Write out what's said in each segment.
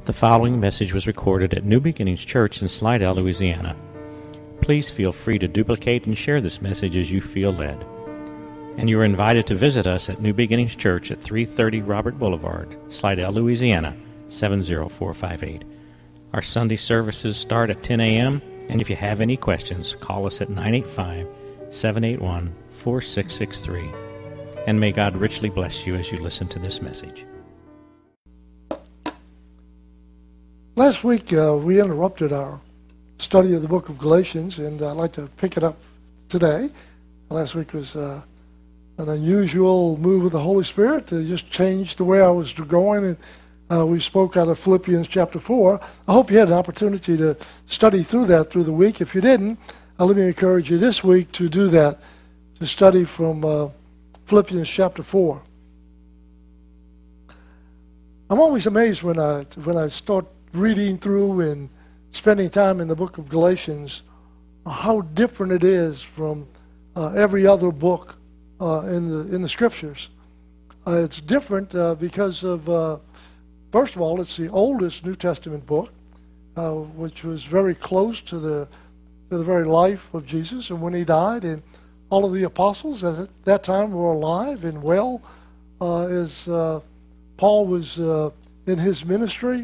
The following message was recorded at New Beginnings Church in Slidell, Louisiana. Please feel free to duplicate and share this message as you feel led. And you are invited to visit us at New Beginnings Church at 330 Robert Boulevard, Slidell, Louisiana, 70458. Our Sunday services start at 10 a.m., and if you have any questions, call us at 985-781-4663. And may God richly bless you as you listen to this message. Last week, we interrupted our study of the book of Galatians, and I'd like to pick it up today. Last week was an unusual move of the Holy Spirit to just change the way I was going, and we spoke out of Philippians chapter 4. I hope you had an opportunity to study through that through the week. If you didn't, let me encourage you this week to do that, to study from Philippians chapter 4. I'm always amazed when I start reading through and spending time in the book of Galatians, how different it is from every other book in the Scriptures. It's different because of, first of all, it's the oldest New Testament book, which was very close to the very life of Jesus and when he died, and all of the apostles at that time were alive and well as Paul was in his ministry.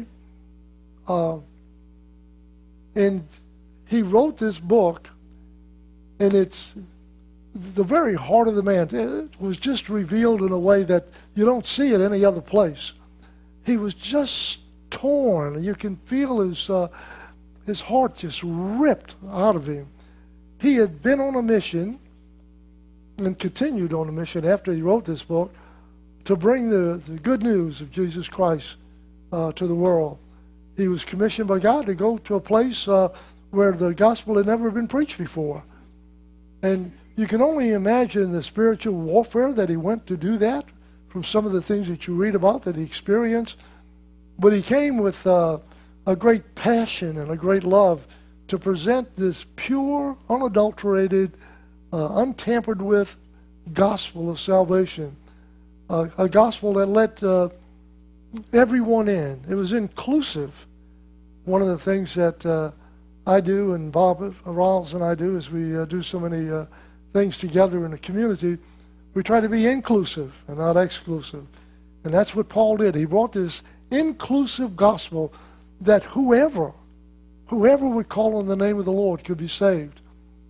And he wrote this book, and it's the very heart of the man. It was just revealed in a way that you don't see it any other place. He was just torn. You can feel his heart just ripped out of him. He had been on a mission and continued on a mission after he wrote this book to bring the good news of Jesus Christ to the world. He was commissioned by God to go to a place where the gospel had never been preached before. And you can only imagine the spiritual warfare that he went to do that from some of the things that you read about that he experienced. But he came with a great passion and a great love to present this pure, unadulterated, untampered with gospel of salvation. A gospel that let everyone in. It was inclusive. One of the things that I do and Bob Rawls and I do is we do so many things together in the community. We try to be inclusive and not exclusive. And that's what Paul did. He brought this inclusive gospel that whoever would call on the name of the Lord could be saved.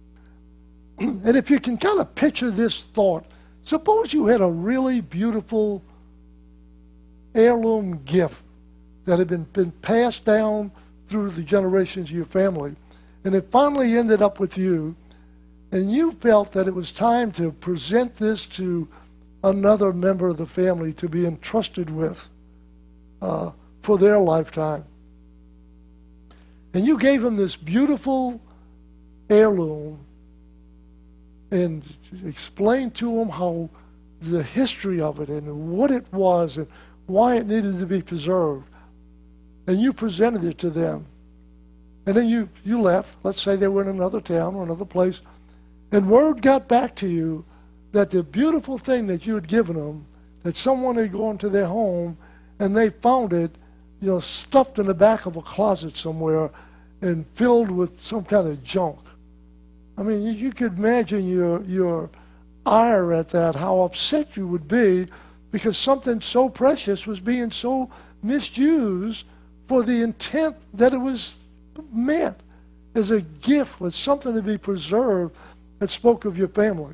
And if you can kind of picture this thought, suppose you had a really beautiful heirloom gift that had been passed down through the generations of your family, and it finally ended up with you, and you felt that it was time to present this to another member of the family to be entrusted with for their lifetime. And you gave them this beautiful heirloom and explained to them how the history of it and what it was and why it needed to be preserved. And you presented it to them. And then you left. Let's say they were in another town or another place. And word got back to you that the beautiful thing that you had given them, that someone had gone to their home and they found it, stuffed in the back of a closet somewhere and filled with some kind of junk. I mean, you could imagine your ire at that, how upset you would be because something so precious was being so misused for the intent that it was meant as a gift, as something to be preserved that spoke of your family.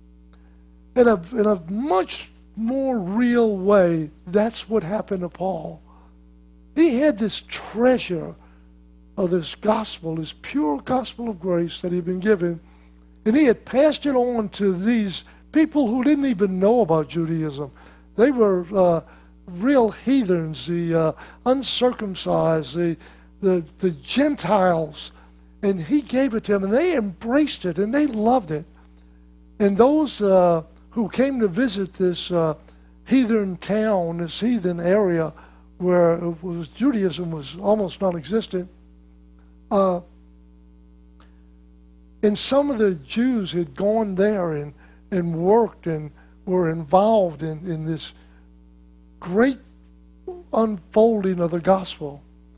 In a much more real way, that's what happened to Paul. He had this treasure of this gospel, this pure gospel of grace that he'd been given, and he had passed it on to these people who didn't even know about Judaism. They were real heathens, the uncircumcised, the Gentiles, and he gave it to them, and they embraced it, and they loved it. And those who came to visit this heathen town, this heathen area where Judaism was almost non-existent, and some of the Jews had gone there and worked and were involved in this great unfolding of the gospel.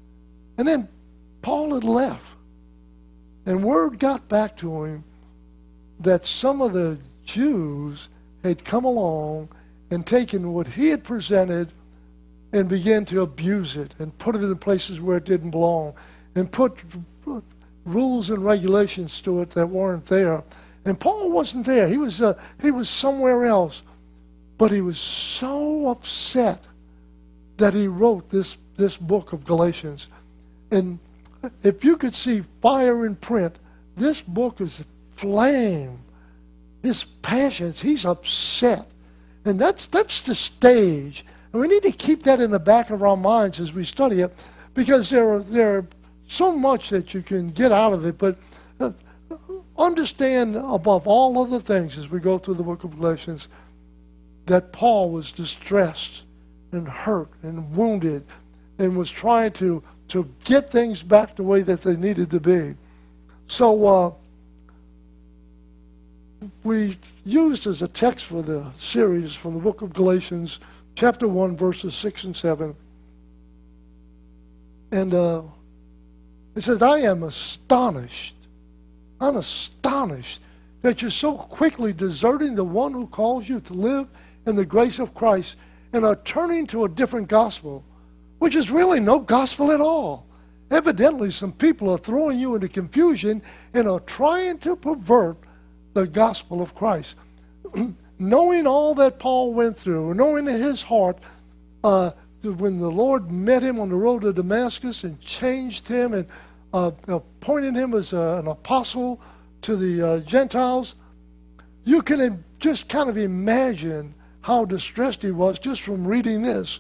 And then Paul had left. And word got back to him that some of the Jews had come along and taken what he had presented and began to abuse it and put it in places where it didn't belong and put rules and regulations to it that weren't there. And Paul wasn't there. He was somewhere else. But he was so upset that he wrote this book of Galatians. And if you could see fire in print, this book is flame. His passions, he's upset. And that's the stage. And we need to keep that in the back of our minds as we study it, because there are so much that you can get out of it. But understand above all other things as we go through the book of Galatians that Paul was distressed and hurt and wounded and was trying to get things back the way that they needed to be. So we used as a text for the series from the book of Galatians, chapter 1, verses 6 and 7. And it says, I am astonished. I'm astonished that you're so quickly deserting the one who calls you to live in the grace of Christ and are turning to a different gospel, which is really no gospel at all. Evidently, some people are throwing you into confusion and are trying to pervert the gospel of Christ. Knowing all that Paul went through, knowing in his heart, when the Lord met him on the road to Damascus and changed him and appointed him as an apostle to the Gentiles, you can just kind of imagine how distressed he was just from reading this.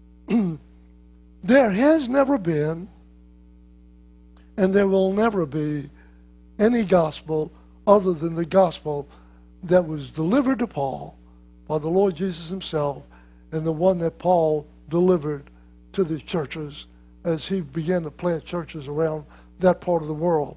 There has never been, and there will never be, any gospel other than the gospel that was delivered to Paul by the Lord Jesus himself, and the one that Paul delivered to the churches as he began to plant churches around that part of the world.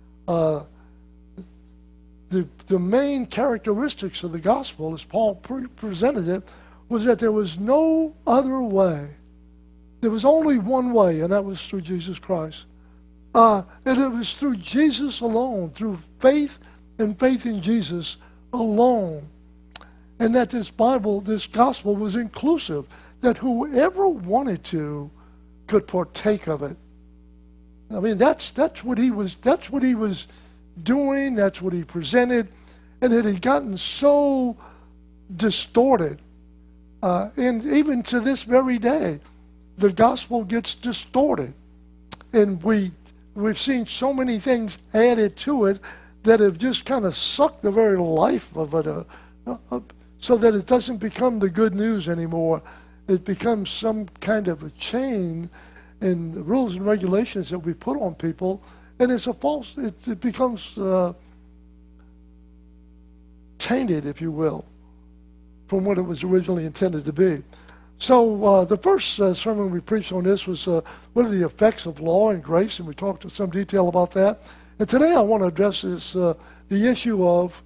The main characteristics of the gospel, as Paul presented it, was that there was no other way. There was only one way, and that was through Jesus Christ. And it was through Jesus alone, through faith and faith in Jesus alone. And that this gospel was inclusive, that whoever wanted to could partake of it. I mean, that's what he was doing, that's what he presented, and it had gotten so distorted. And even to this very day, the gospel gets distorted. And we've seen so many things added to it that have just kind of sucked the very life of it, so that it doesn't become the good news anymore. It becomes some kind of a chain and rules and regulations that we put on people, and it becomes tainted, if you will, from what it was originally intended to be. So the first sermon we preached on this was what are the effects of law and grace, and we talked in some detail about that. And today I want to address the issue of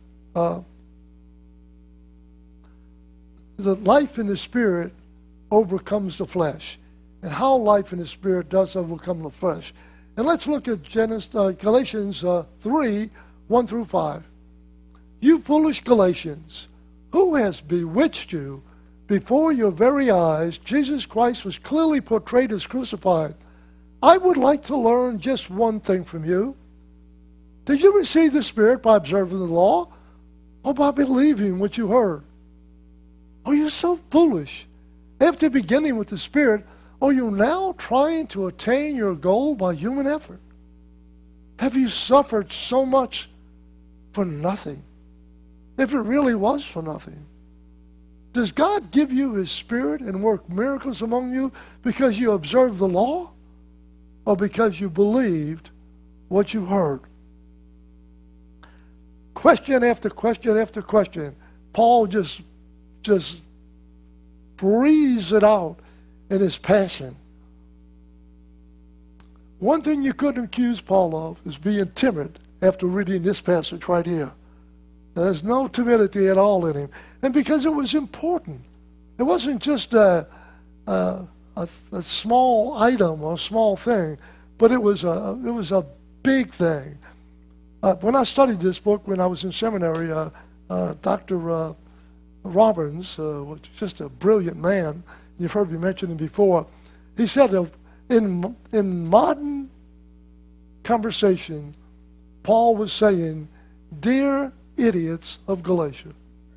the life in the Spirit overcomes the flesh, and how life in the Spirit does overcome the flesh. And let's look at Galatians 3, 1 through 5. You foolish Galatians, who has bewitched you? Before your very eyes, Jesus Christ was clearly portrayed as crucified. I would like to learn just one thing from you. Did you receive the Spirit by observing the law, or by believing what you heard? Are you so foolish? After beginning with the Spirit, are you now trying to attain your goal by human effort? Have you suffered so much for nothing? If it really was for nothing. Does God give you His Spirit and work miracles among you because you observed the law, or because you believed what you heard? Question after question after question. Paul just breathes it out in his passion. One thing you couldn't accuse Paul of is being timid after reading this passage right here. There's no timidity at all in him. And because it was important. It wasn't just a small item or a small thing, but it was a big thing. When I studied this book when I was in seminary, Dr. Robbins was just a brilliant man. You've heard me mention him before. He said in modern conversation, Paul was saying, "Dear idiots of Galatia."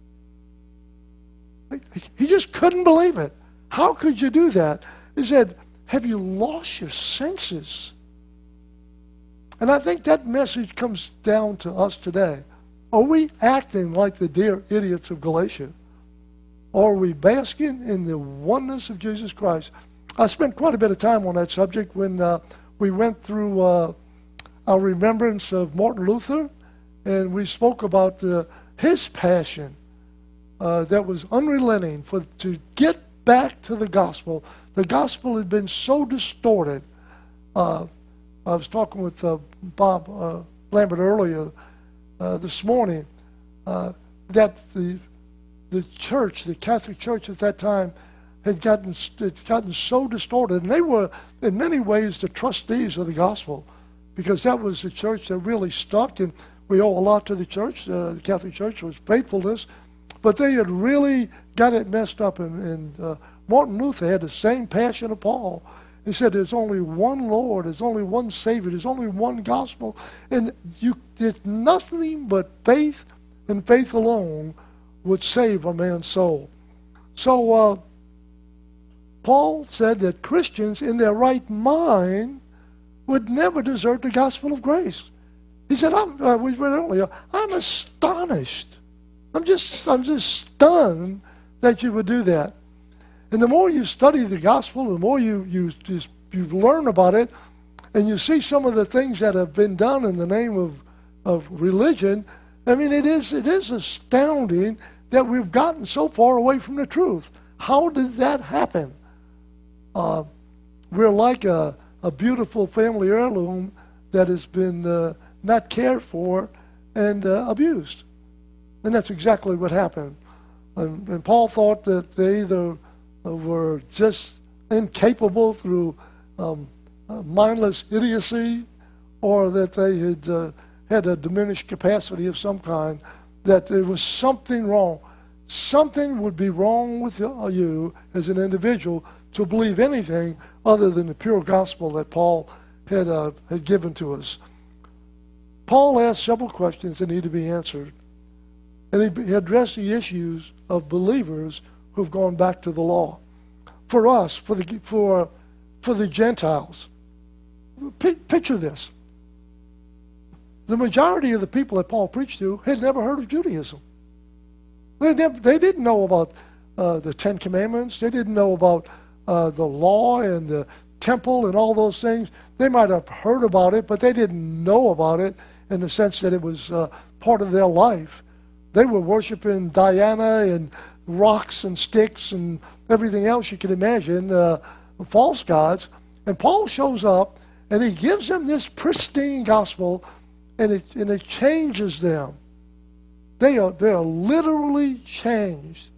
He just couldn't believe it. How could you do that? He said, "Have you lost your senses?" And I think that message comes down to us today. Are we acting like the dear idiots of Galatia? Or are we basking in the oneness of Jesus Christ? I spent quite a bit of time on that subject when we went through our remembrance of Martin Luther, and we spoke about his passion that was unrelenting to get back to the gospel. The gospel had been so distorted. I was talking with Bob Lambert earlier this morning that the church, the Catholic Church at that time, had gotten so distorted, and they were in many ways the trustees of the gospel, because that was the church that really stuck, and we owe a lot to the church. The Catholic Church was faithfulness, but they had really got it messed up, and Martin Luther had the same passion of Paul. He said there's only one Lord, there's only one Savior, there's only one gospel, and there's nothing but faith and faith alone would save a man's soul. So Paul said that Christians in their right mind would never desert the gospel of grace. He said, we read earlier, I'm astonished. I'm just stunned that you would do that. And the more you study the gospel, the more you learn about it, and you see some of the things that have been done in the name of religion. I mean, it is astounding that we've gotten so far away from the truth. How did that happen? We're like a beautiful family heirloom that has been not cared for and abused. And that's exactly what happened. And Paul thought that they either were just incapable through mindless idiocy, or that they had a diminished capacity of some kind, that there was something wrong. Something would be wrong with you as an individual to believe anything other than the pure gospel that Paul had given to us. Paul asked several questions that need to be answered, and he addressed the issues of believers who've gone back to the law. For us, for the Gentiles, picture this. The majority of the people that Paul preached to had never heard of Judaism. They didn't know about the Ten Commandments. They didn't know about the law and the temple and all those things. They might have heard about it, but they didn't know about it in the sense that it was part of their life. They were worshiping Diana and rocks and sticks and everything else you can imagine, false gods. And Paul shows up, and he gives them this pristine gospel, and it changes them. They are literally changed.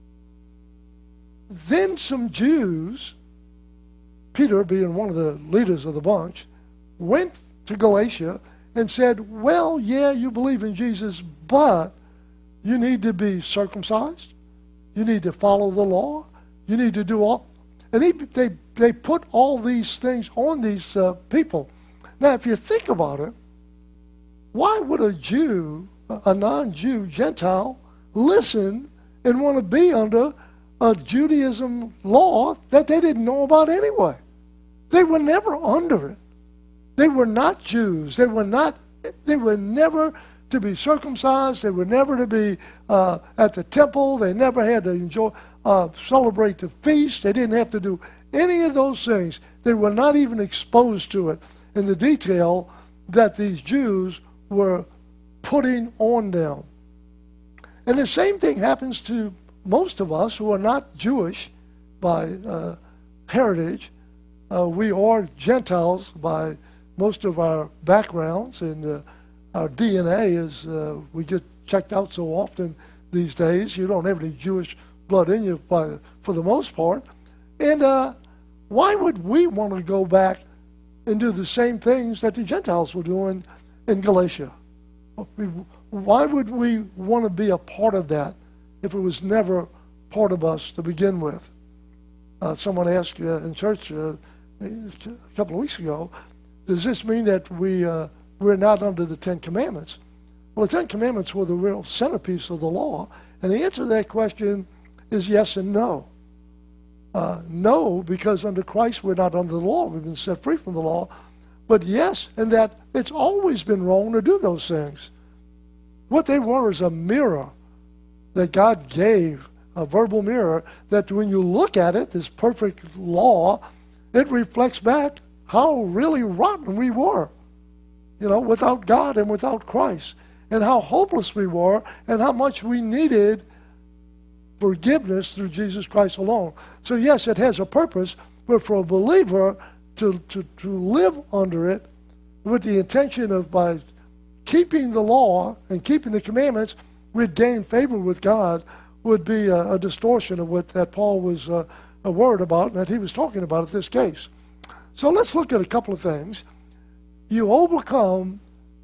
Then some Jews, Peter being one of the leaders of the bunch, went to Galatia and said, well, yeah, you believe in Jesus, but you need to be circumcised. You need to follow the law. You need to do all. And they put all these things on these people. Now, if you think about it, why would a Jew, a non-Jew, Gentile, listen and want to be under a Judaism law that they didn't know about anyway? They were never under it. They were not Jews. They were never to be circumcised. They were never to be at the temple. They never had to celebrate the feast. They didn't have to do any of those things. They were not even exposed to it in the detail that these Jews were putting on them. And the same thing happens to most of us who are not Jewish by heritage. We are Gentiles by most of our backgrounds, and our DNA is, we get checked out so often these days. You don't have any Jewish blood in you for the most part. And why would we want to go back and do the same things that the Gentiles were doing in Galatia. Why would we want to be a part of that if it was never part of us to begin with? Someone asked in church a couple of weeks ago, does this mean that we're not under the Ten Commandments? Well, the Ten Commandments were the real centerpiece of the law, and the answer to that question is yes and no. No, because under Christ we're not under the law. We've been set free from the law. But yes, in that it's always been wrong to do those things. What they were is a mirror that God gave, a verbal mirror, that when you look at it, this perfect law, it reflects back how really rotten we were, without God and without Christ, and how hopeless we were, and how much we needed forgiveness through Jesus Christ alone. So yes, it has a purpose, but for a believer to live under it with the intention of, by keeping the law and keeping the commandments, we'd gain favor with God, would be a distortion of what that Paul was worried about and that he was talking about in this case. So let's look at a couple of things. You overcome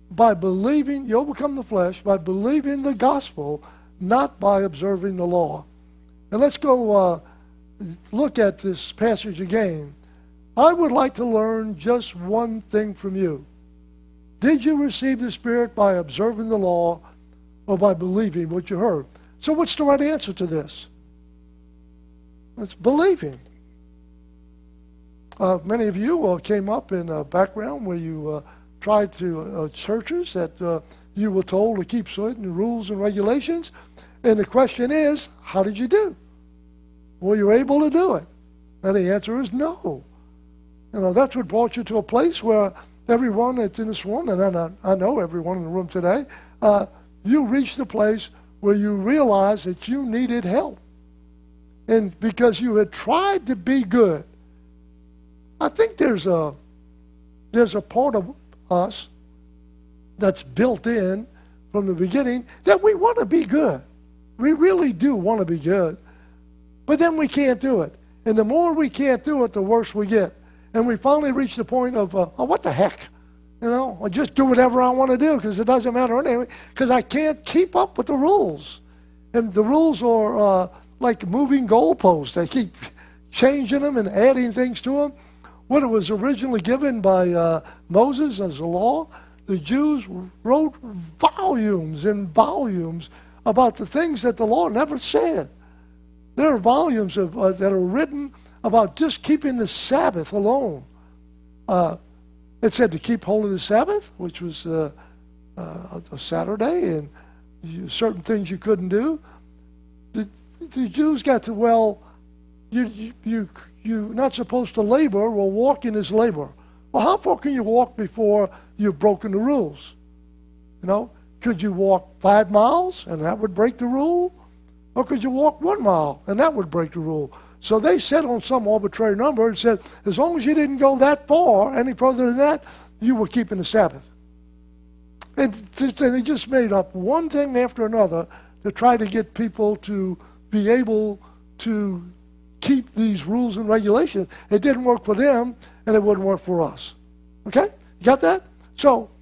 the flesh by believing the gospel, not by observing the law. And let's go look at this passage again. I would like to learn just one thing from you. Did you receive the Spirit by observing the law or by believing what you heard? So what's the right answer to this? It's believing. Many of you came up in a background where you tried to churches that you were told to keep certain rules and regulations. And the question is, how did you do? Were you able to do it? And the answer is no. That's what brought you to a place where everyone that's in this room, and I know everyone in the room today, you reached the place where you realized that you needed help. And because you had tried to be good, I think there's a part of us that's built in from the beginning that we want to be good. We really do want to be good. But then we can't do it. And the more we can't do it, the worse we get. And we finally reach the point of, what the heck? I just do whatever I want to do because it doesn't matter anyway, because I can't keep up with the rules. And the rules are like moving goalposts. They keep changing them and adding things to them. When it was originally given by Moses as a law, the Jews wrote volumes and volumes about the things that the law never said. There are volumes that are written about just keeping the Sabbath alone. It said to keep holy the Sabbath, which was a Saturday, and certain things you couldn't do. The Jews got to, you're not supposed to labor. Well, walking is labor. Well, how far can you walk before you've broken the rules? Could you walk 5 miles and that would break the rule? Or could you walk 1 mile and that would break the rule? So they set on some arbitrary number and said, as long as you didn't go that far, any further than that, you were keeping the Sabbath. And they just made up one thing after another to try to get people to be able to keep these rules and regulations. It didn't work for them, and it wouldn't work for us. Okay? You got that? So,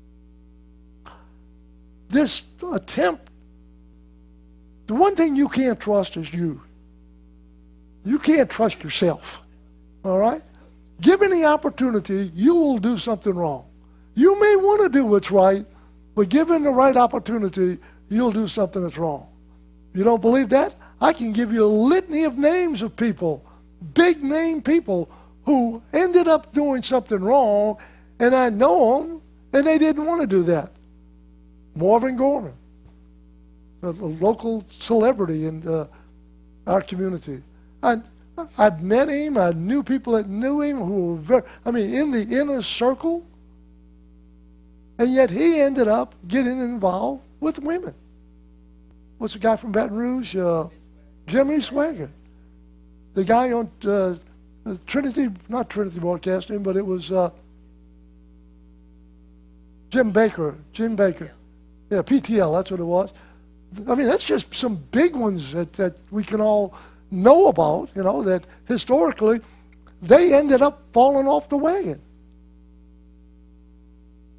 this attempt, the one thing you can't trust is you. You can't trust yourself. All right? Given the opportunity, you will do something wrong. You may want to do what's right, but given the right opportunity, you'll do something that's wrong. You don't believe that? I can give you a litany of names of people, big name people, who ended up doing something wrong, and I know them, and they didn't want to do that. Marvin Gorman, a local celebrity in our community. I've met him. I knew people that knew him who were in the inner circle, and yet he ended up getting involved with women. What's the guy from Baton Rouge? Jimmy Swaggart. The guy on Trinity, not Trinity Broadcasting, but it was Jim Baker. Yeah, PTL, that's what it was. That's just some big ones that we can all know about, that historically they ended up falling off the wagon.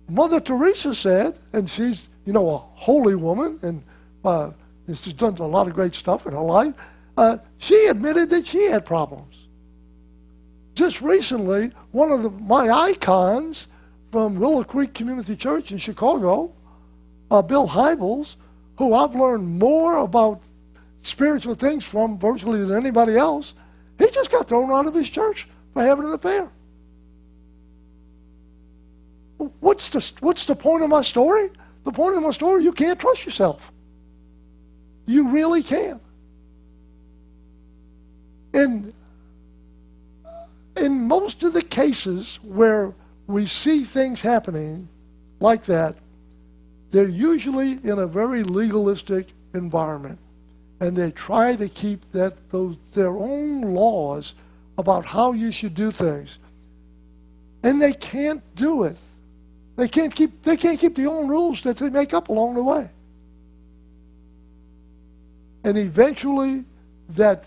Mother Teresa said, and she's, a holy woman, and she's done a lot of great stuff in her life, she admitted that she had problems. Just recently, one of my icons from Willow Creek Community Church in Chicago, Bill Hybels, who I've learned more about spiritual things from virtually than anybody else, he just got thrown out of his church for having an affair. What's the point of my story? The point of my story, you can't trust yourself. You really can't. In most of the cases where we see things happening like that, they're usually in a very legalistic environment. And they try to keep their own laws about how you should do things. And they can't do it. They can't keep the own rules that they make up along the way. And eventually that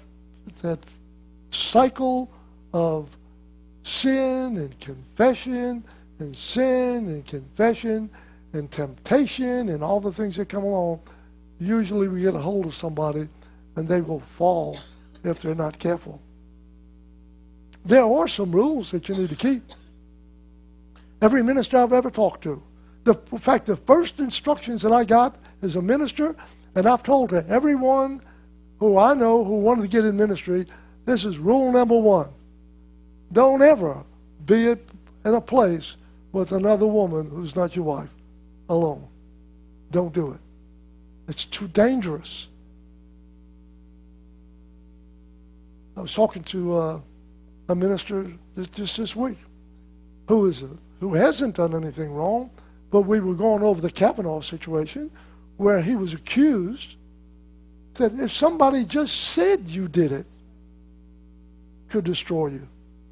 cycle of sin and confession and sin and confession and temptation and all the things that come along, usually we get a hold of somebody and they will fall if they're not careful. There are some rules that you need to keep. Every minister I've ever talked to. In fact, the first instructions that I got as a minister, and I've told to everyone who I know who wanted to get in ministry, this is rule number 1. Don't ever be in a place with another woman who's not your wife alone. Don't do it. It's too dangerous. I was talking to a minister just this week who hasn't done anything wrong, but we were going over the Kavanaugh situation where he was accused that if somebody just said you did it, could destroy you.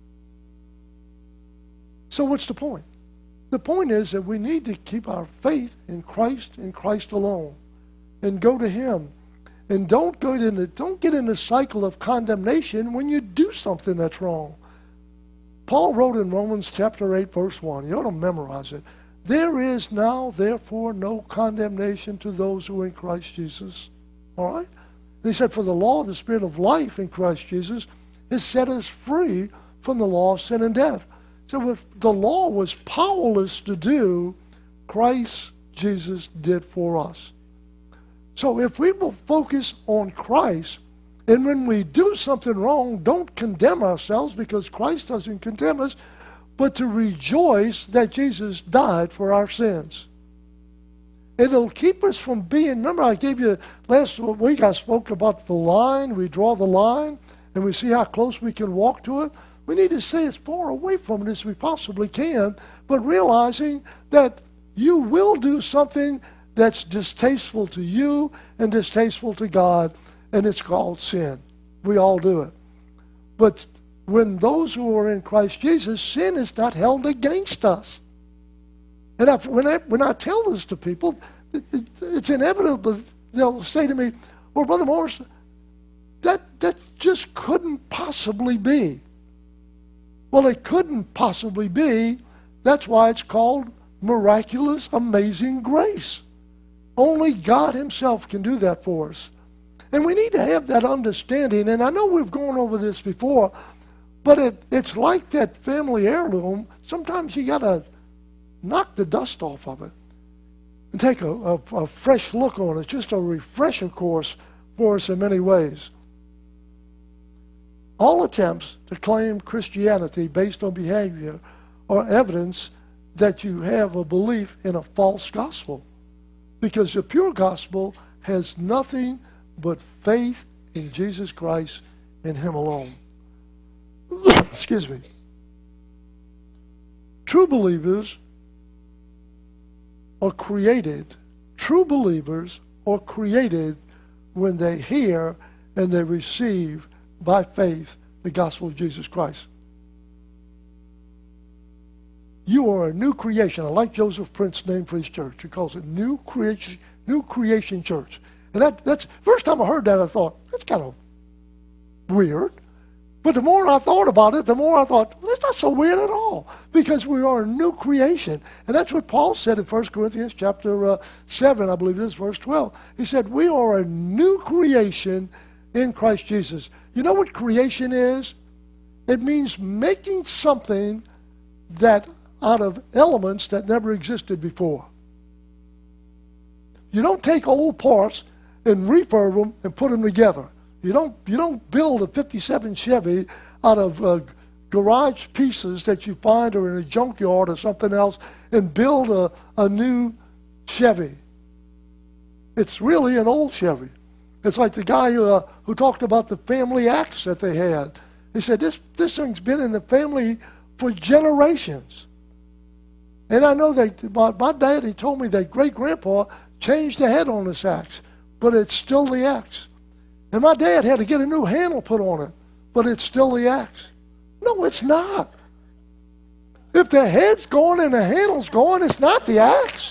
So what's the point? The point is that we need to keep our faith in Christ alone, and go to Him. And don't get in the cycle of condemnation when you do something that's wrong. Paul wrote in Romans chapter 8, verse 1. You ought to memorize it. There is now, therefore, no condemnation to those who are in Christ Jesus. All right? And he said, for the law of the Spirit of life in Christ Jesus has set us free from the law of sin and death. So if the law was powerless to do, Christ Jesus did for us. So if we will focus on Christ, and when we do something wrong, don't condemn ourselves, because Christ doesn't condemn us, but to rejoice that Jesus died for our sins. It'll keep us from being, remember I gave you, last week I spoke about the line, we draw the line, and we see how close we can walk to it. We need to stay as far away from it as we possibly can, but realizing that you will do something that's distasteful to you and distasteful to God, and it's called sin. We all do it. But when those who are in Christ Jesus, sin is not held against us. And when I tell this to people, it's inevitable. They'll say to me, well, Brother Morris, that just couldn't possibly be. Well, it couldn't possibly be. That's why it's called miraculous, amazing grace. Only God Himself can do that for us. And we need to have that understanding. And I know we've gone over this before, but it's like that family heirloom. Sometimes you got to knock the dust off of it and take a fresh look on it. It's just a refresher course for us in many ways. All attempts to claim Christianity based on behavior are evidence that you have a belief in a false gospel, because the pure gospel has nothing but faith in Jesus Christ and Him alone. Excuse me. True believers are created when they hear and they receive by faith the gospel of Jesus Christ. You are a new creation. I like Joseph Prince's name for his church. He calls it New Creation Church. And that's first time I heard that, I thought, that's kind of weird. But the more I thought about it, the more I thought, well, that's not so weird at all, because we are a new creation. And that's what Paul said in 1 Corinthians chapter 7, I believe it is, verse 12. He said, we are a new creation in Christ Jesus. You know what creation is? It means making something that out of elements that never existed before. You don't take old parts and refurb them and put them together. You don't build a 57 Chevy out of garage pieces that you find or in a junkyard or something else and build a new Chevy. It's really an old Chevy. It's like the guy who talked about the family axe that they had. He said, this thing's been in the family for generations. And I know that my dad, he told me that great-grandpa changed the head on this axe, but it's still the axe. And my dad had to get a new handle put on it, but it's still the axe. No, it's not. If the head's gone and the handle's gone, it's not the axe.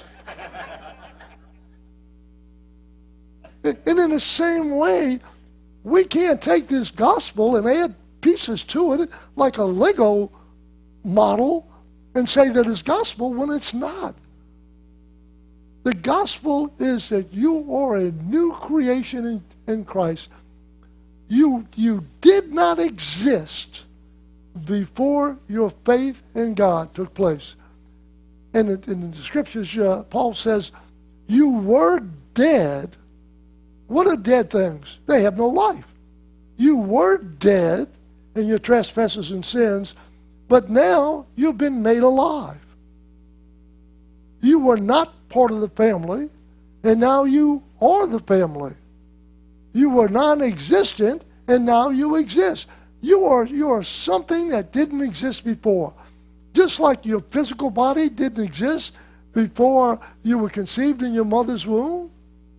And in the same way, we can't take this gospel and add pieces to it like a Lego model and say that it's gospel when it's not. The gospel is that you are a new creation in Christ. You did not exist before your faith in God took place. And in the scriptures, Paul says, you were dead. What are dead things? They have no life. You were dead in your trespasses and sins, but now you've been made alive. You were not part of the family, and now you are the family. You were non-existent, and now you exist. You are something that didn't exist before. Just like your physical body didn't exist before you were conceived in your mother's womb,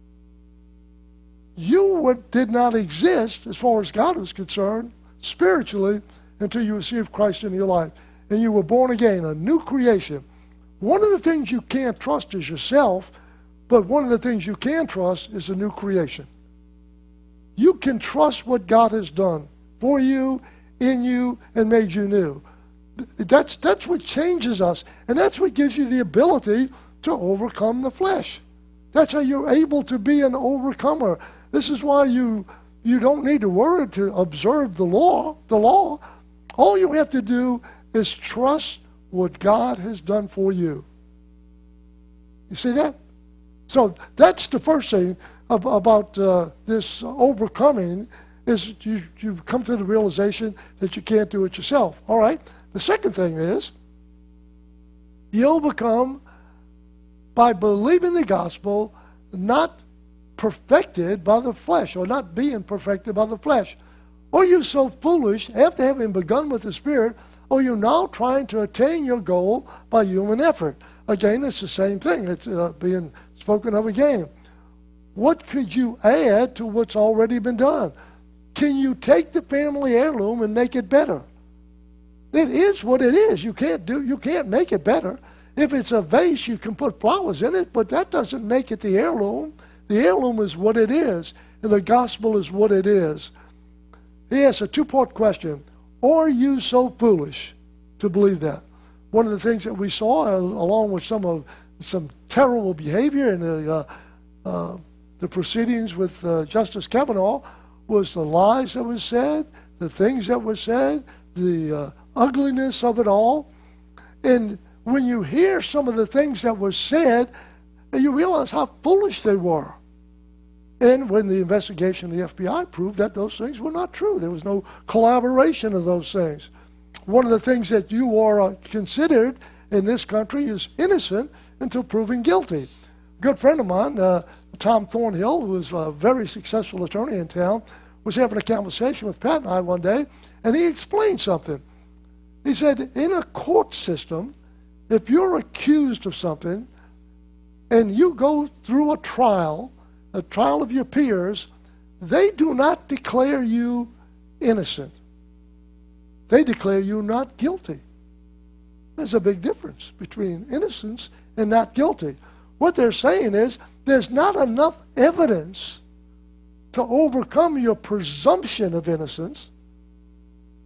you did not exist, as far as God was concerned, spiritually, until you received Christ in your life. And you were born again, a new creation. One of the things you can't trust is yourself, but one of the things you can trust is a new creation. You can trust what God has done for you, in you, and made you new. That's what changes us, and that's what gives you the ability to overcome the flesh. That's how you're able to be an overcomer. This is why you don't need to worry to observe the law. All you have to do is trust what God has done for you. You see that? So that's the first thing about this overcoming, is you come to the realization that you can't do it yourself. All right? The second thing is you overcome by believing the gospel, not perfected by the flesh, or not being perfected by the flesh. Are you so foolish, after having begun with the Spirit, are you now trying to attain your goal by human effort? Again, it's the same thing. It's being spoken of again. What could you add to what's already been done? Can you take the family heirloom and make it better? It is what it is. You can't make it better. If it's a vase, you can put flowers in it, but that doesn't make it the heirloom. The heirloom is what it is, and the gospel is what it is. He asks a two-part question. Are you so foolish to believe that? One of the things that we saw, along with some terrible behavior in the proceedings with Justice Kavanaugh, was the lies that were said, the things that were said, the ugliness of it all. And when you hear some of the things that were said, you realize how foolish they were. And when the investigation of the FBI proved that those things were not true, there was no collaboration of those things. One of the things that you are considered in this country is innocent until proven guilty. A good friend of mine, Tom Thornhill, who is a very successful attorney in town, was having a conversation with Pat and I one day, and he explained something. He said, in a court system, if you're accused of something and you go through a trial of your peers, they do not declare you innocent. They declare you not guilty. There's a big difference between innocence and not guilty. What they're saying is there's not enough evidence to overcome your presumption of innocence.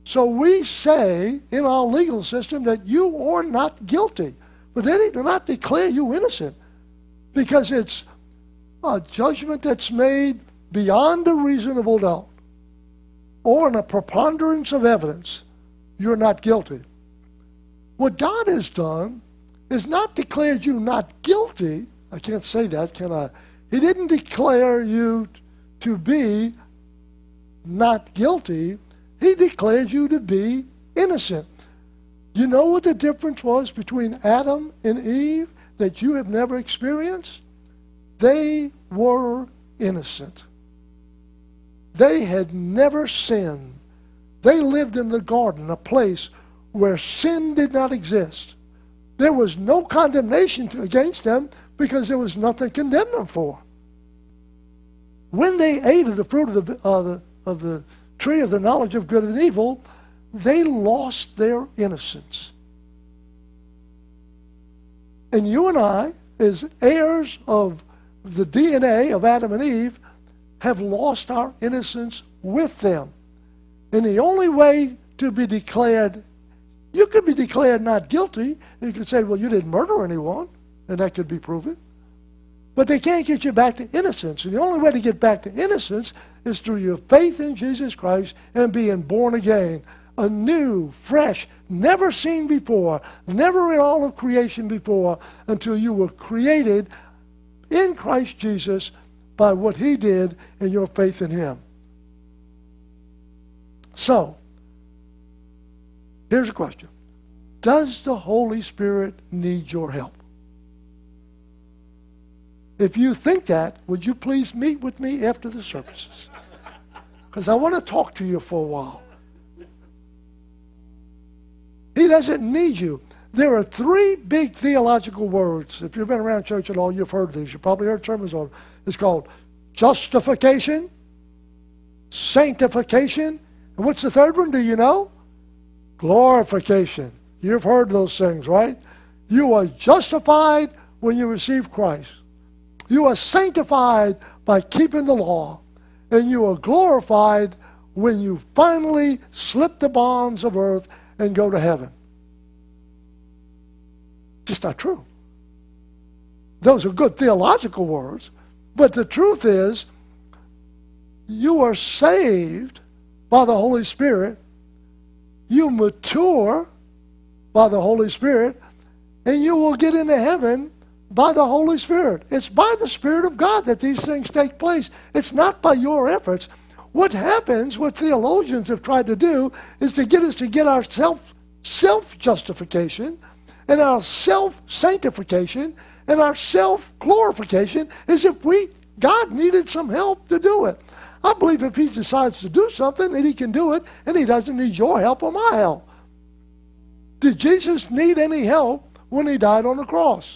So we say in our legal system that you are not guilty. But they do not declare you innocent because it's a judgment that's made beyond a reasonable doubt or in a preponderance of evidence. You're not guilty. What God has done is not declared you not guilty. I can't say that, can I? He didn't declare you to be not guilty. He declared you to be innocent. You know what the difference was between Adam and Eve that you have never experienced? They were innocent. They had never sinned. They lived in the garden, a place where sin did not exist. There was no condemnation against them because there was nothing to condemn them for. When they ate of the fruit of the tree of the knowledge of good and evil, they lost their innocence. And you and I, as heirs of the DNA of Adam and Eve, have lost our innocence with them. And the only way to be declared, you could be declared not guilty. You could say, well, you didn't murder anyone, and that could be proven. But they can't get you back to innocence. And the only way to get back to innocence is through your faith in Jesus Christ and being born again. A new, fresh, never seen before, never in all of creation before, until you were created in Christ Jesus by what he did and your faith in him. So, here's a question. Does the Holy Spirit need your help? If you think that, would you please meet with me after the services? Because I want to talk to you for a while. He doesn't need you. There are three big theological words. If you've been around church at all, you've heard these. You've probably heard sermons on it. It's called justification, sanctification, and what's the third one? Do you know? Glorification. You've heard those things, right? You are justified when you receive Christ. You are sanctified by keeping the law. And you are glorified when you finally slip the bonds of earth and go to heaven. Just not true. Those are good theological words. But the truth is, you are saved by the Holy Spirit. You mature by the Holy Spirit. And you will get into heaven by the Holy Spirit. It's by the Spirit of God that these things take place. It's not by your efforts. What happens, what theologians have tried to do, is to get us to get our self-justification and our self-sanctification and our self-glorification as if God needed some help to do it. I believe if he decides to do something, that he can do it, and he doesn't need your help or my help. Did Jesus need any help when he died on the cross?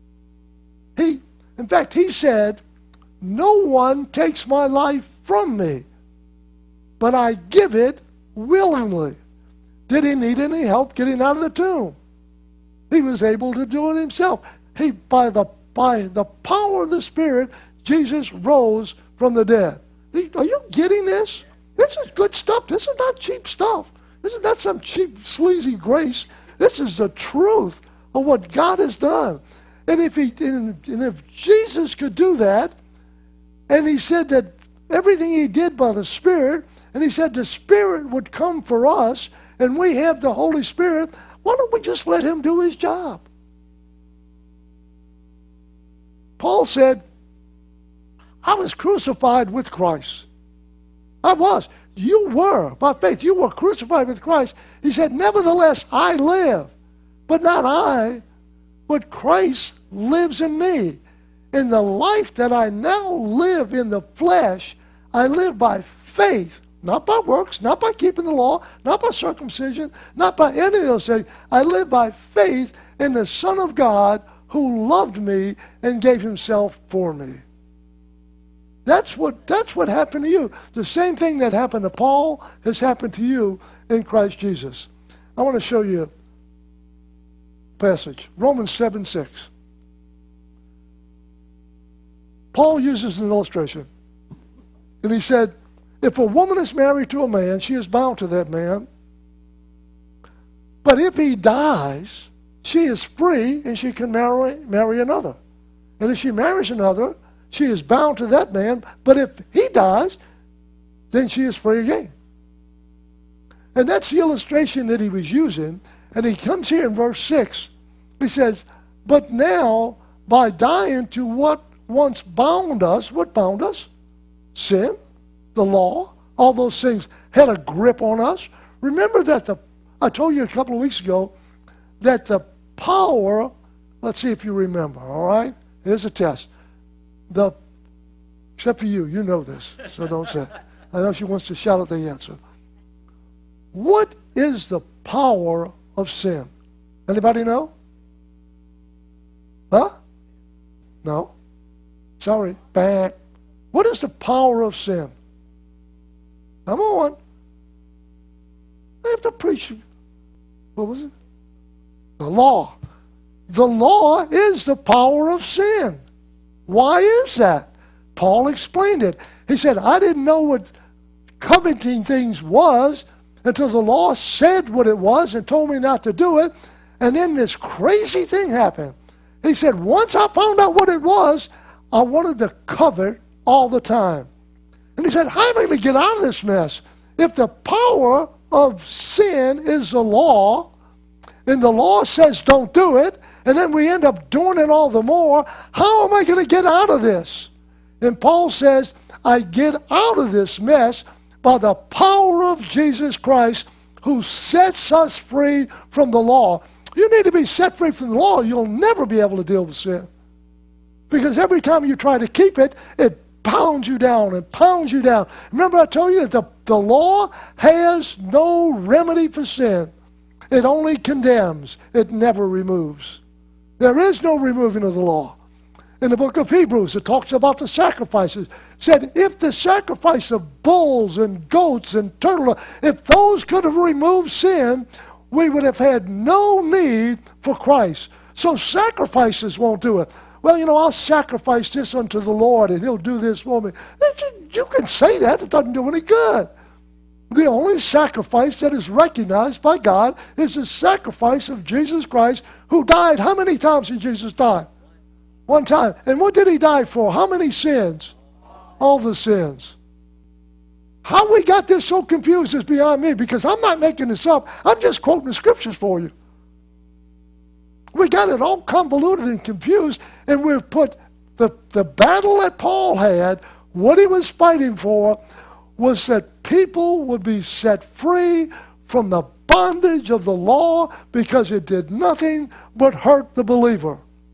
In fact, he said, no one takes my life from me, but I give it willingly. Did he need any help getting out of the tomb? He was able to do it himself. By the power of the Spirit, Jesus rose from the dead. Are you getting this? This is good stuff. This is not cheap stuff. This is not some cheap, sleazy grace. This is the truth of what God has done. And if Jesus could do that, and he said that everything he did by the Spirit, and he said the Spirit would come for us, and we have the Holy Spirit, why don't we just let him do his job? Paul said, I was crucified with Christ. I was. You were. By faith, you were crucified with Christ. He said, nevertheless, I live, but not I, but Christ lives in me. In the life that I now live in the flesh, I live by faith, not by works, not by keeping the law, not by circumcision, not by any of those things. I live by faith in the Son of God who loved me and gave himself for me. That's what happened to you. The same thing that happened to Paul has happened to you in Christ Jesus. I want to show you a passage. Romans 7:6. Paul uses an illustration. And he said, if a woman is married to a man, she is bound to that man But if he dies, she is free and she can marry another. And if she marries another, she is bound to that man. But if he dies, then she is free again. And that's the illustration that he was using. And he comes here in verse 6. He says, but now, by dying to what once bound us, what bound us? Sin, the law, all those things had a grip on us. Remember that I told you a couple of weeks ago that the power, let's see if you remember, all right? Here's a test. Except for you, you know this, so don't say it. I know she wants to shout out the answer. What is the power of sin? Anybody know? Huh? No? Sorry. Bad. What is the power of sin? Come on. I have to preach. What was it? The law. The law is the power of sin. Why is that? Paul explained it. He said, I didn't know what coveting things was until the law said what it was and told me not to do it. And then this crazy thing happened. He said, once I found out what it was, I wanted to covet all the time. And he said, how am I going to get out of this mess? If the power of sin is the law, and the law says don't do it, and then we end up doing it all the more, how am I going to get out of this? And Paul says, I get out of this mess by the power of Jesus Christ who sets us free from the law. You need to be set free from the law. You'll never be able to deal with sin. Because every time you try to keep it, it pounds you down and pounds you down. Remember I told you that the law has no remedy for sin. It only condemns. It never removes. There is no removing of the law. In the book of Hebrews, it talks about the sacrifices. It said, if the sacrifice of bulls and goats and turtle, if those could have removed sin, we would have had no need for Christ. So sacrifices won't do it. Well, I'll sacrifice this unto the Lord and he'll do this for me. You can say that. It doesn't do any good. The only sacrifice that is recognized by God is the sacrifice of Jesus Christ, who died. How many times did Jesus die? One time. And what did he die for? How many sins? All the sins. How we got this so confused is beyond me, because I'm not making this up. I'm just quoting the scriptures for you. We got it all convoluted and confused, and we've put the battle that Paul had, what he was fighting for, was that people would be set free from the bondage of the law because it did nothing but hurt the believer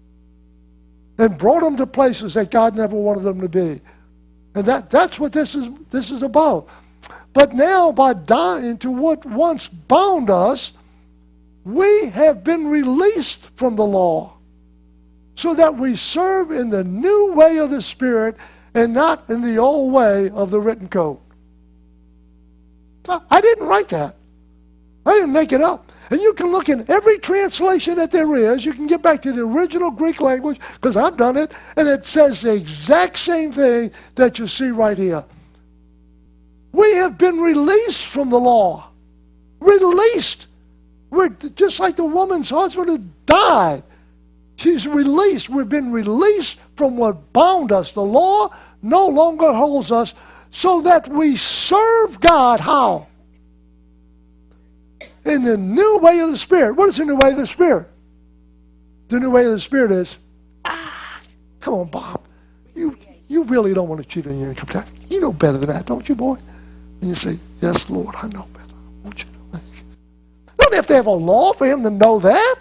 and brought them to places that God never wanted them to be. And that's what this is about. But now, by dying to what once bound us, we have been released from the law so that we serve in the new way of the Spirit and not in the old way of the written code. I didn't write that. I didn't make it up. And you can look in every translation that there is. You can get back to the original Greek language, because I've done it, and it says the exact same thing that you see right here. We have been released from the law. Released. We're just like the woman's husband who died. She's released. We've been released from what bound us. The law no longer holds us, so that we serve God. How? In the new way of the Spirit. What is the new way of the Spirit? The new way of the Spirit is, come on, Bob. You really don't want to cheat on your income tax. You know better than that, don't you, boy? And you say, yes, Lord, I know better. I want you to know. You don't have to have a law for him to know that.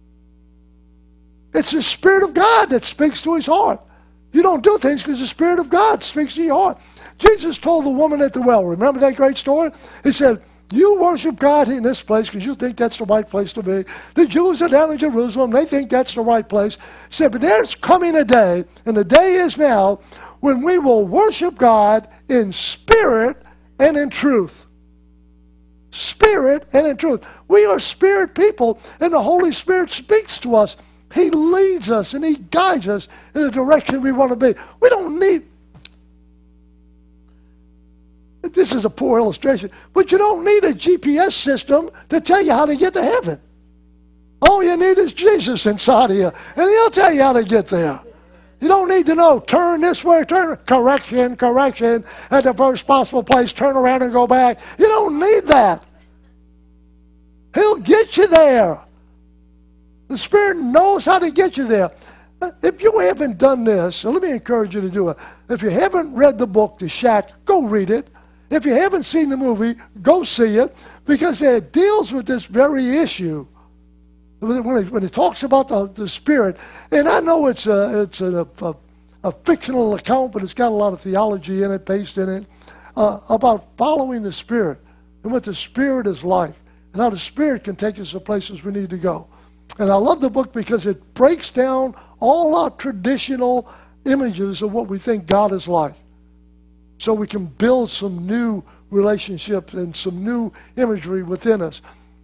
It's the Spirit of God that speaks to his heart. You don't do things because the Spirit of God speaks to your heart. Jesus told the woman at the well, remember that great story? He said, you worship God in this place because you think that's the right place to be. The Jews are down in Jerusalem. They think that's the right place. He said, but there's coming a day, and the day is now, when we will worship God in spirit and in truth. Spirit and in truth. We are spirit people, and the Holy Spirit speaks to us. He leads us and he guides us in the direction we want to be. We don't need... this is a poor illustration, but you don't need a GPS system to tell you how to get to heaven. All you need is Jesus inside of you, and he'll tell you how to get there. You don't need to know, turn this way, correction, at the first possible place, turn around and go back. You don't need that. He'll get you there. The Spirit knows how to get you there. If you haven't done this, so let me encourage you to do it. If you haven't read the book, The Shack, go read it. If you haven't seen the movie, go see it, because it deals with this very issue. When it talks about the Spirit, and I know it's a fictional account, but it's got a lot of theology in it, based in it, about following the Spirit and what the Spirit is like, and how the Spirit can take us to places we need to go. And I love the book because it breaks down all our traditional images of what we think God is like, so we can build some new relationships and some new imagery within us.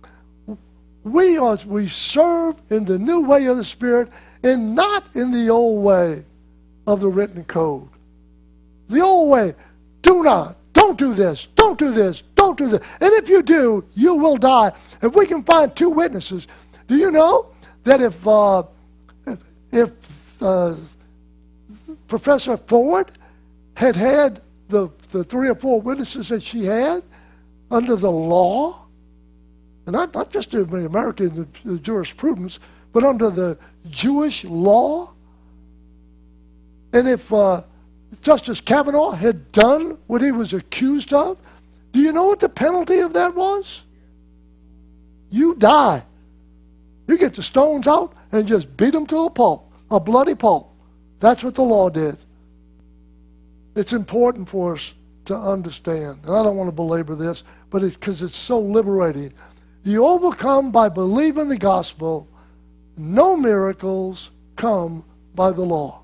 We serve in the new way of the Spirit and not in the old way of the written code. The old way, don't do this, don't do this, don't do this. And if you do, you will die. If we can find two witnesses, do you know that if Professor Ford had the 3 or 4 witnesses that she had under the law, and not just in the American jurisprudence, but under the Jewish law, and if Justice Kavanaugh had done what he was accused of, do you know what the penalty of that was? You die. You get the stones out and just beat them to a pulp, a bloody pulp. That's what the law did. It's important for us to understand, and I don't want to belabor this, but because it's so liberating. You overcome by believing the gospel. No miracles come by the law.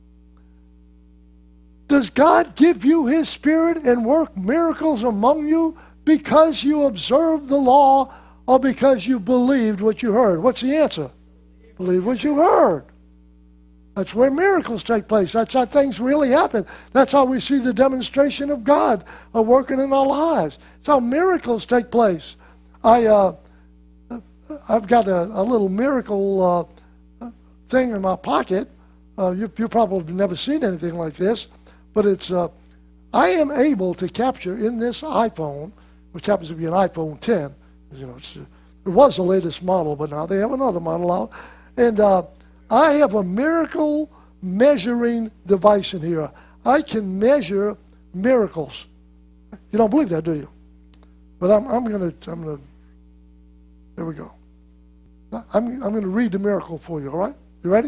Does God give you His Spirit and work miracles among you because you observed the law or because you believed what you heard? What's the answer? Believe what you heard. That's where miracles take place. That's how things really happen. That's how we see the demonstration of God working in our lives. It's how miracles take place. I've got a little miracle thing in my pocket. You probably have never seen anything like this, but it's I am able to capture in this iPhone, which happens to be an iPhone 10. You know, it was the latest model, but now they have another model out, and I have a miracle measuring device in here. I can measure miracles. You don't believe that, do you? But I'm gonna. There we go. I'm going to read the miracle for you. All right? You ready?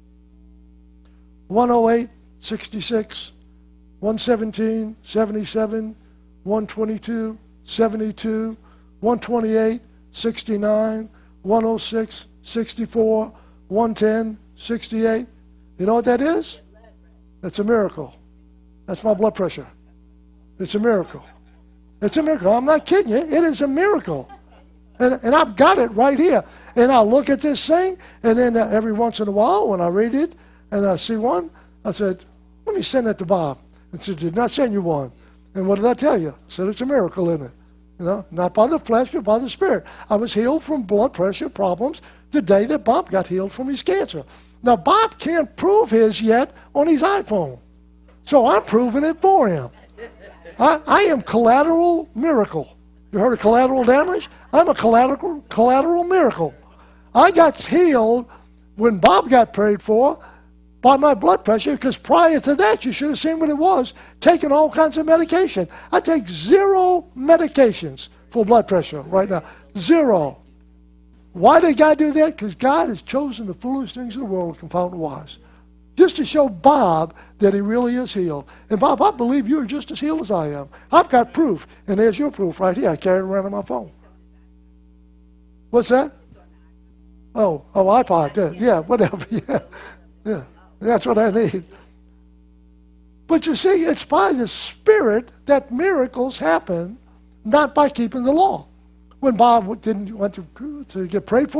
108, 66, 117, 77, 122, 72, 128, 69, 106, 64, 110, 68. You know what that is? That's a miracle. That's my blood pressure. It's a miracle. It's a miracle. I'm not kidding you. It is a miracle. And I've got it right here. And I look at this thing, and then every once in a while when I read it and I see one, I said, let me send that to Bob. And she did not send you one. And what did I tell you? I said, it's a miracle, isn't it? You know, not by the flesh, but by the Spirit. I was healed from blood pressure problems the day that Bob got healed from his cancer. Now, Bob can't prove his yet on his iPhone. So I'm proving it for him. I am collateral miracle. You heard of collateral damage? I'm a collateral miracle. I got healed when Bob got prayed for by my blood pressure, because prior to that, you should have seen what it was, taking all kinds of medication. I take 0 medications for blood pressure right now. 0. Why did God do that? Because God has chosen the foolish things of the world to confound the wise. Just to show Bob that he really is healed. And Bob, I believe you're just as healed as I am. I've got proof. And there's your proof right here. I carry it around on my phone. What's that? Oh, iPod. Yeah, whatever. Yeah. That's what I need. But you see, it's by the Spirit that miracles happen, not by keeping the law. When Bob didn't want to get prayed for,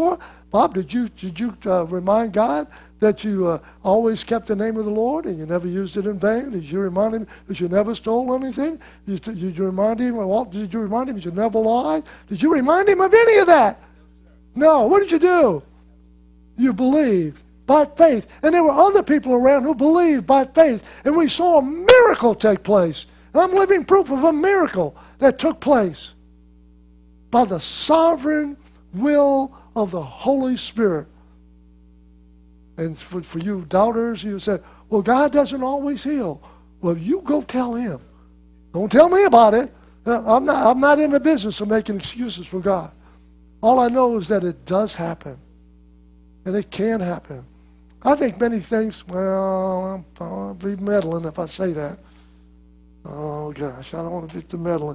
Bob, did you remind God that you always kept the name of the Lord and you never used it in vain? Did you remind him that you never stole anything? Did you remind him that you never lied? Did you remind him of any of that? No. What did you do? You believed by faith. And there were other people around who believed by faith. And we saw a miracle take place. And I'm living proof of a miracle that took place by the sovereign will of the Holy Spirit. And for you doubters, you said, well, God doesn't always heal. Well, you go tell him. Don't tell me about it. I'm not in the business of making excuses for God. All I know is that it does happen. And it can happen. I think many things, well, I'll be meddling if I say that. Oh, gosh, I don't want to get to meddling.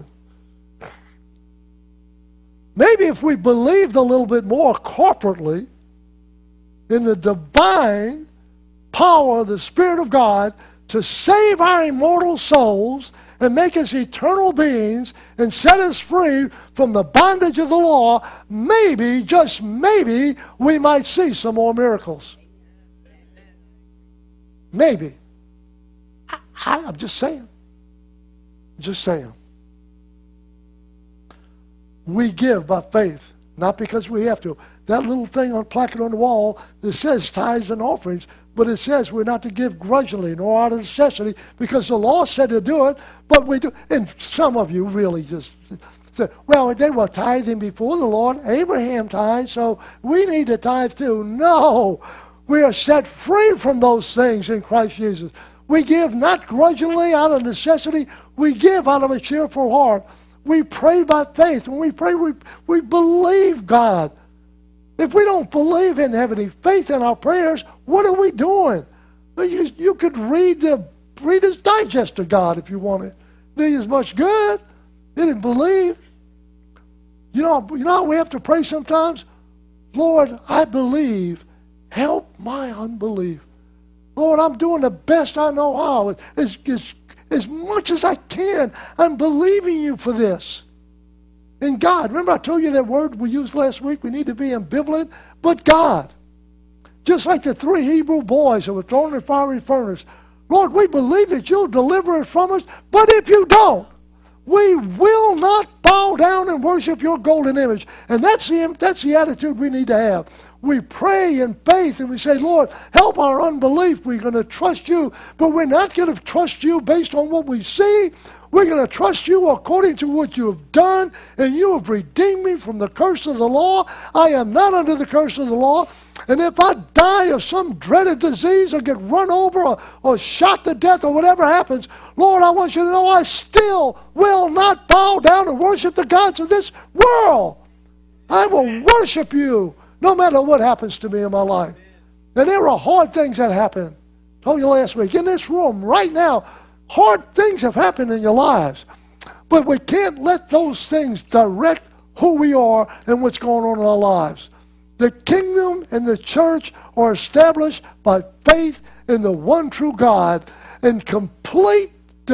Maybe if we believed a little bit more corporately in the divine power of the Spirit of God to save our immortal souls and make us eternal beings and set us free from the bondage of the law, maybe, just maybe, we might see some more miracles. Maybe. I'm just saying. Just saying. We give by faith, not because we have to. That little thing on placard on the wall that says tithes and offerings, but it says we're not to give grudgingly nor out of necessity because the law said to do it, but we do. And some of you really just say, well, they were tithing before the Lord. Abraham tithed, so we need to tithe too. No, we are set free from those things in Christ Jesus. We give not grudgingly out of necessity. We give out of a cheerful heart. We pray by faith. When we pray, we believe God. If we don't believe in having any faith in our prayers, what are we doing? You could read Reader's Digest of God if you wanted. Do you as much good? You didn't believe. You know how we have to pray sometimes? Lord, I believe. Help my unbelief. Lord, I'm doing the best I know how. As much as I can, I'm believing you for this. In God, remember I told you that word we used last week? We need to be ambivalent, but God. Just like the 3 Hebrew boys that were thrown in the fiery furnace. Lord, we believe that you'll deliver us from us, but if you don't, we will not bow down and worship your golden image. And that's the attitude we need to have. We pray in faith and we say, Lord, help our unbelief. We're going to trust you, but we're not going to trust you based on what we see. We're going to trust you according to what you have done, and you have redeemed me from the curse of the law. I am not under the curse of the law. And if I die of some dreaded disease or get run over or shot to death or whatever happens, Lord, I want you to know I still will not bow down and worship the gods of this world. I will worship you no matter what happens to me in my life. And there are hard things that happen. I told you last week, in this room right now, hard things have happened in your lives. But we can't let those things direct who we are and what's going on in our lives. The kingdom and the church are established by faith in the one true God and complete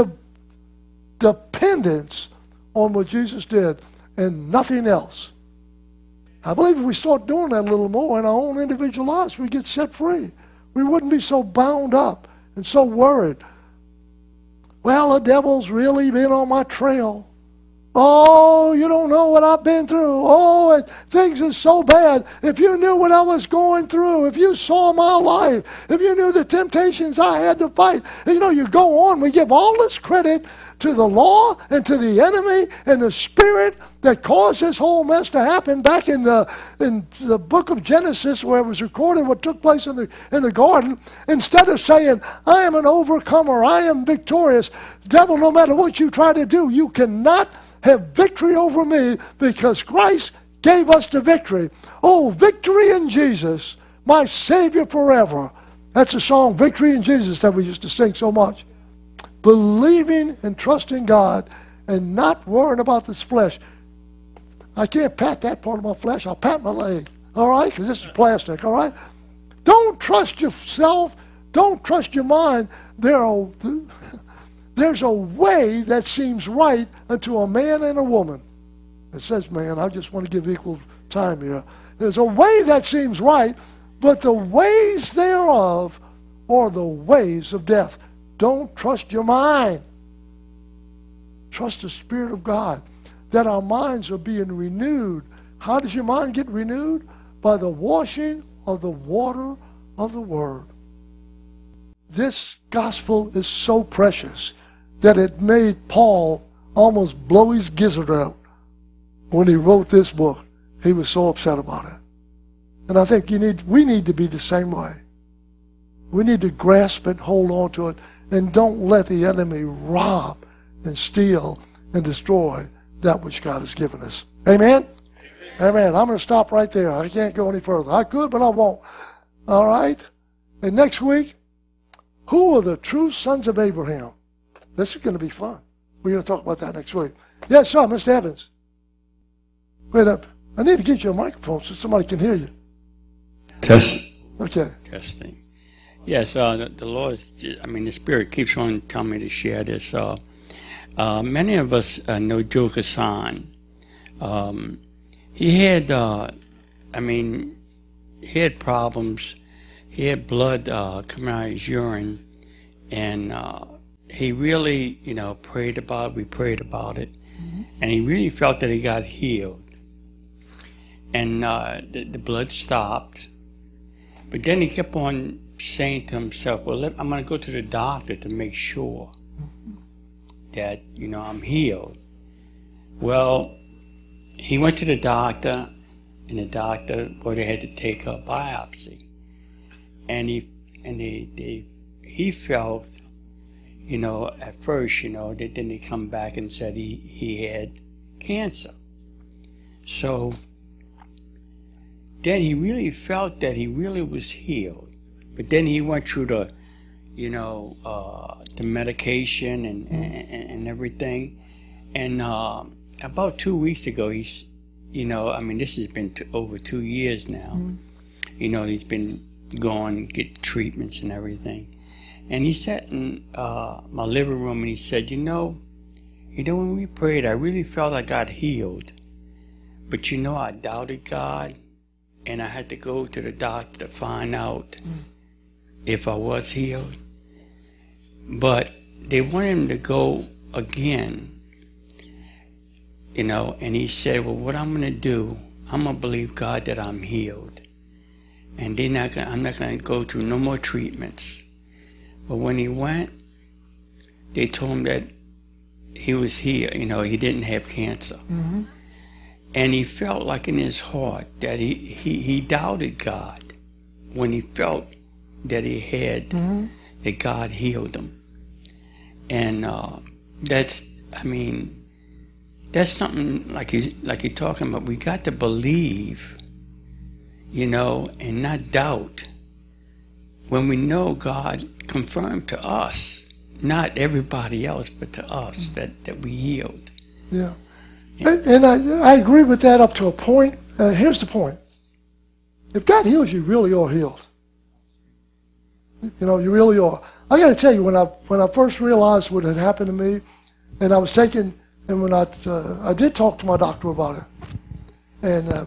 dependence on what Jesus did and nothing else. I believe if we start doing that a little more in our own individual lives, we get set free. We wouldn't be so bound up and so worried. Well, the devil's really been on my trail. Oh, you don't know what I've been through. Oh, things are so bad. If you knew what I was going through, if you saw my life, if you knew the temptations I had to fight. And, you go on. We give all this credit to the law and to the enemy and the spirit that caused this whole mess to happen back in the book of Genesis, where it was recorded what took place in the garden. Instead of saying, I am an overcomer, I am victorious. Devil, no matter what you try to do, you cannot have victory over me because Christ gave us the victory. Oh, victory in Jesus, my Savior forever. That's a song, Victory in Jesus, that we used to sing so much. Believing and trusting God and not worrying about this flesh. I can't pat that part of my flesh. I'll pat my leg, all right? Because this is plastic, all right? Don't trust yourself. Don't trust your mind. There's a way that seems right unto a man and a woman. It says man. I just want to give equal time here. There's a way that seems right, but the ways thereof are the ways of death. Don't trust your mind. Trust the Spirit of God, that our minds are being renewed. How does your mind get renewed? By the washing of the water of the Word. This gospel is so precious that it made Paul almost blow his gizzard out when he wrote this book. He was so upset about it. And I think we need to be the same way. We need to grasp it, hold on to it, and don't let the enemy rob and steal and destroy that which God has given us. Amen? Amen. I'm going to stop right there. I can't go any further. I could, but I won't. All right? And next week, who are the true sons of Abraham? This is going to be fun. We're going to talk about that next week. Yes, sir, Mr. Evans. Wait up. I need to get you a microphone so somebody can hear you. Test. Okay. Testing. Yes, the Lord, the Spirit keeps on telling me to share this. Many of us know Joe Kassan. He had, he had problems. He had blood coming out of his urine, and he really, prayed about it. We prayed about it, and he really felt that he got healed. And the blood stopped, but then he kept on saying to himself, well, I'm going to go to the doctor to make sure that, I'm healed. Well, he went to the doctor, and the doctor, they had to take a biopsy. And he felt, at first, that then they come back and said he had cancer. So then he really felt that he really was healed. But then he went through the medication and everything. And about 2 weeks ago, this has been over 2 years now. He's been going, get treatments and everything. And he sat in my living room and he said, when we prayed, I really felt I got healed. But I doubted God, and I had to go to the doctor to find out if I was healed. But they wanted him to go again, and he said, well, what I'm going to do, I'm going to believe God that I'm healed. And I'm not going to go through no more treatments. But when he went, they told him that he was healed, he didn't have cancer. Mm-hmm. And he felt like in his heart that he doubted God when he felt that he had, that God healed him. And that's something like you're talking about. We got to believe, and not doubt when we know God confirmed to us, not everybody else, but to us, that we healed. Yeah. And I agree with that up to a point. Here's the point. If God heals you, you really are healed. You really are. I got to tell you, when I first realized what had happened to me, and I was taking, and when I did talk to my doctor about it,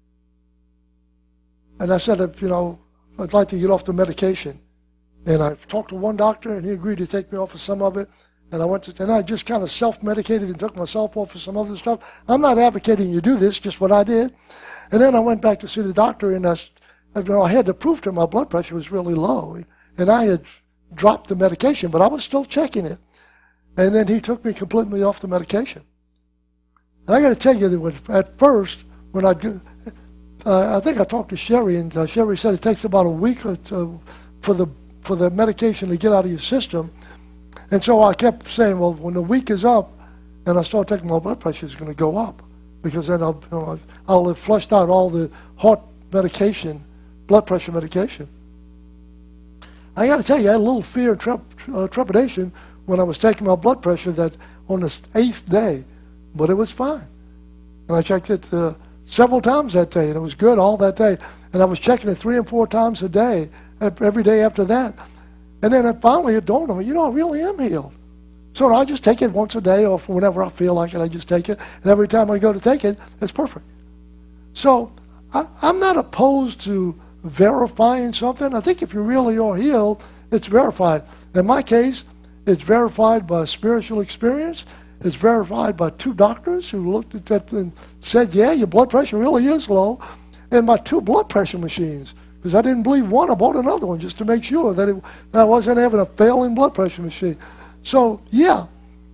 and I said, I'd like to get off the medication, and I talked to one doctor, and he agreed to take me off of some of it. And I just kind of self-medicated and took myself off of some other stuff. I'm not advocating you do this, just what I did. And then I went back to see the doctor, and I had to prove to him my blood pressure was really low. And I had dropped the medication, but I was still checking it. And then he took me completely off the medication. And I got to tell you that at first, when I think I talked to Sherry, and Sherry said it takes about a week or two for the medication to get out of your system. And so I kept saying, well, when the week is up and I start taking my blood pressure, it's going to go up, because then I'll have flushed out all the heart medication, blood pressure medication. I got to tell you, I had a little fear and trepidation when I was taking my blood pressure that on the 8th day, but it was fine. And I checked it several times that day, and it was good all that day. And I was checking it 3 and 4 times a day, every day after that. And then finally it dawned on me, I really am healed. So I just take it once a day, or whenever I feel like it, I just take it. And every time I go to take it, it's perfect. So I'm not opposed to verifying something. I think if you really are healed, it's verified. In my case, it's verified by spiritual experience. It's verified by 2 doctors who looked at that and said, yeah, your blood pressure really is low, and by 2 blood pressure machines. Because I didn't believe one, I bought another one just to make sure that I wasn't having a failing blood pressure machine. So, yeah,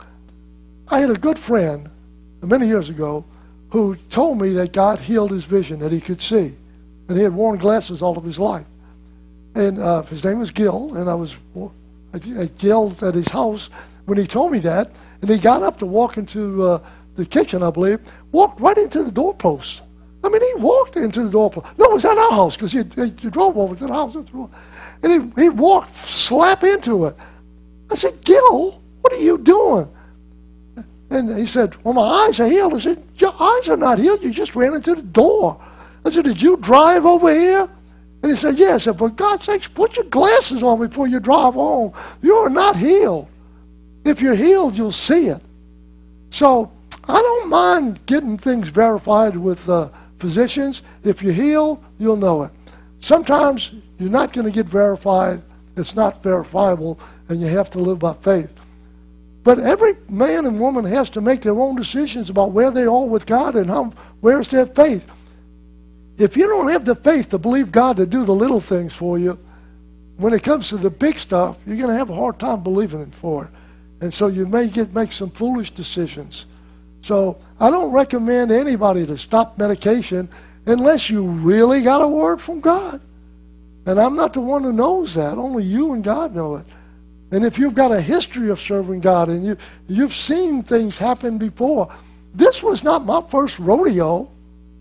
I had a good friend many years ago who told me that God healed his vision, that he could see. And he had worn glasses all of his life. And his name was Gil, and I was at Gil at his house when he told me that. And he got up to walk into the kitchen, I believe, walked right into the doorpost. I mean, he walked into the doorpost. No, it was at our house because he drove over to the house. And he walked slap into it. I said, Gil, what are you doing? And he said, well, my eyes are healed. I said, your eyes are not healed. You just ran into the door. I said, did you drive over here? And he said, yeah. I said, for God's sakes, put your glasses on before you drive home. You are not healed. If you're healed, you'll see it. So I don't mind getting things verified with physicians. If you're healed, you'll know it. Sometimes you're not going to get verified. It's not verifiable, and you have to live by faith. But every man and woman has to make their own decisions about where they are with God and where's their faith. If you don't have the faith to believe God to do the little things for you, when it comes to the big stuff, you're going to have a hard time believing it for it. And so you may make some foolish decisions. So I don't recommend anybody to stop medication unless you really got a word from God. And I'm not the one who knows that. Only you and God know it. And if you've got a history of serving God and you've seen things happen before, this was not my first rodeo.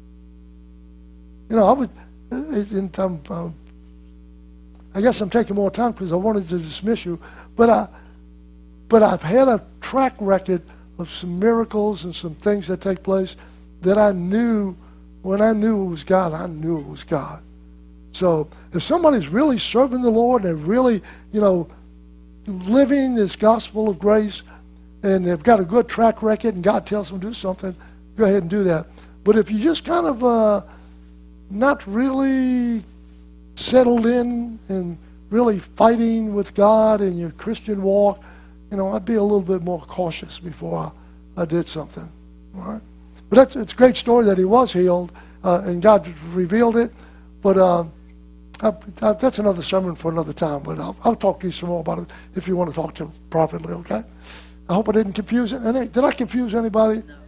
You know, I guess I'm taking more time because I wanted to dismiss you, but I've had a track record of some miracles and some things that take place that I knew, when I knew it was God, I knew it was God. So if somebody's really serving the Lord and really, living this gospel of grace, and they've got a good track record and God tells them to do something, go ahead and do that. But if you just kind of not really settled in and really fighting with God in your Christian walk, I'd be a little bit more cautious before I did something. All right? But it's a great story that he was healed, and God revealed it. But that's another sermon for another time. But I'll talk to you some more about it if you want to talk to privately, okay? I hope I didn't confuse it. Did I confuse anybody? No.